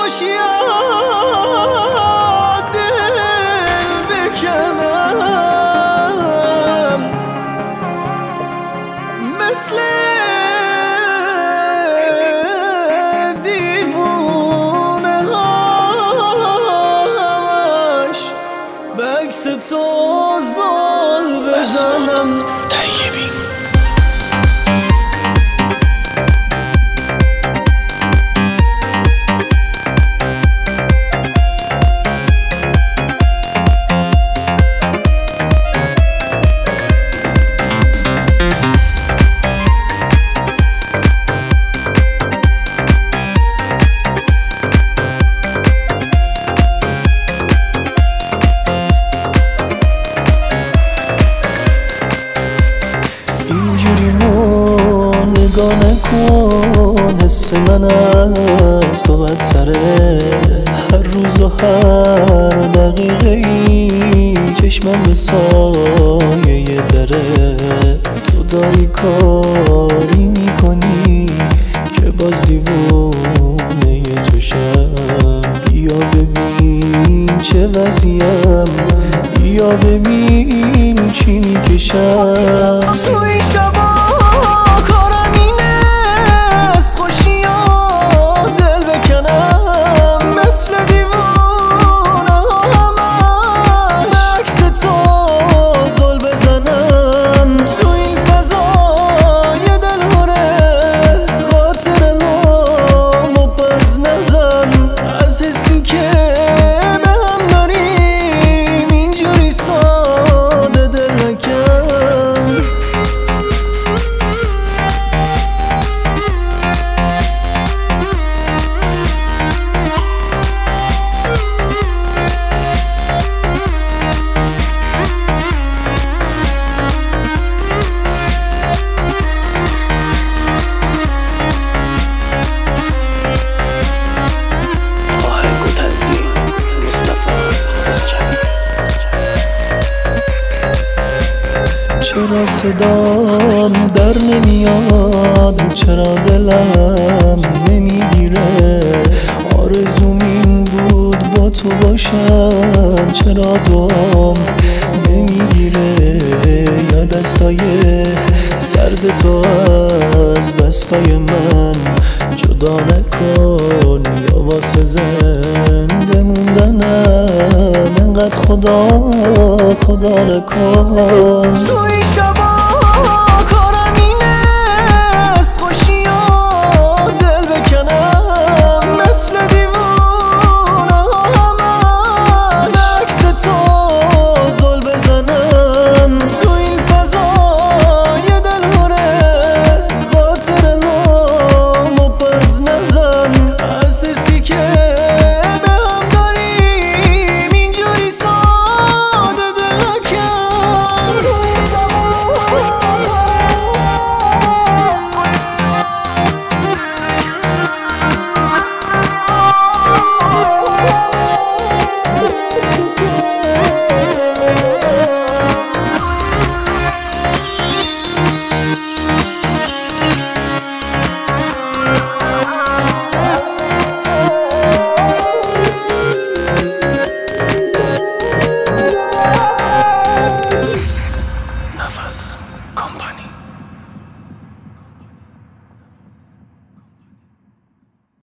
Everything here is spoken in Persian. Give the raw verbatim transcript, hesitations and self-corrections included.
خوشی دل بکنم مثل دیوونه هاش به عکس تو زل بزنم. اینجوری ما نگاه نکن، حس من از تو بدتره. هر روز و هر دقیقه ای چشمم به سایه دره. تو داری کاری میکنی که باز دیوونه توشم. بیا ببین چه وضعیم، بیا ببین چی میکشم. توی شبا کارم اینه از خوشی دل بکنم مثل دیوونه همش به عکس تو زل بزنم. تو این فضای دلهوره خاطره هامو پس نزن. از حسی که به هم داریم اینجوری ساده دل نکن. چرا صدام در نمیاد، چرا دلم نمیگیره. آرزوم این بود با تو باشم، چرا دام نمیگیره. یا دستای سرد تو از دستای من جدا نکن، یا واسه زنده موندنم انقدر خدا خدا نکن.